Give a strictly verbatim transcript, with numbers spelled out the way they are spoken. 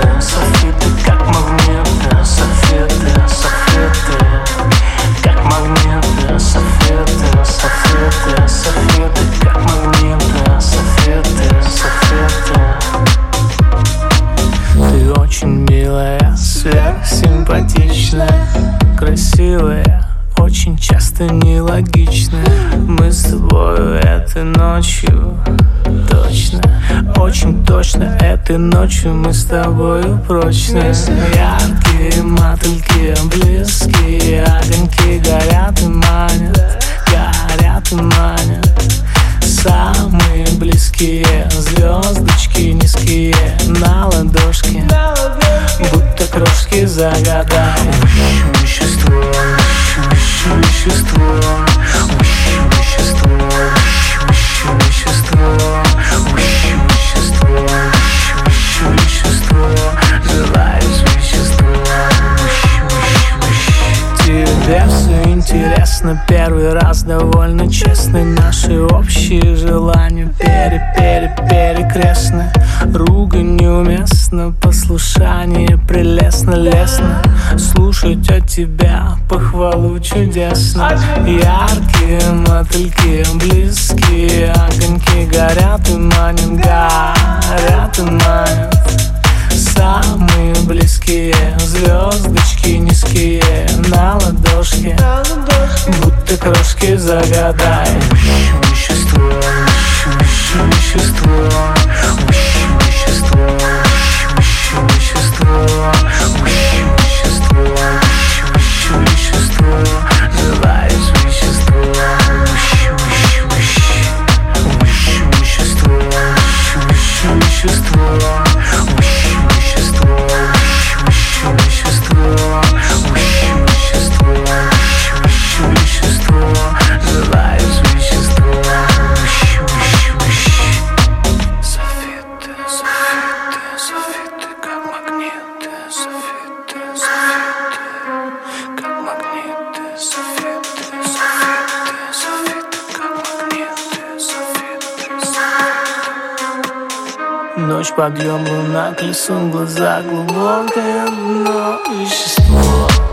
магниты, софиты, как магниты, софиты, софиты, как магниты, софиты, софиты, софиты, как магниты, софиты, софиты. Ты очень милая, сверхсимпатичная, красивая, очень часто нелогичная. Мы с тобою этой ночью точно, очень точно этой ночью мы с тобою прочно. Яркие мотыльки, близкие огоньки горят и манят, горят и манят. Самые близкие звездочки низкие на ладошке, будто крошки загадай. Вещество, вещество, вещество, вещество, вещество, вещество, вещество, желаешь вещество. Тебе все интересно, первый раз довольно честны. Наши общие желания пере-пере-перекрестны. Ругань неуместна, послушание прелестно, лестно. Слушать от тебя похвалу чудесно. Яркие мотыльки, близкие огоньки горят и манят, горят и манят. Самые близкие звездочки низкие на ладошке, будто крошки загадай. Вещество, вещество, вещество, вещество, вещество, вещество, вещество, желаешь вещество. Вещество, вещество, ночь, подъем, луна, колесом, глаза, глубокое дно, вещество.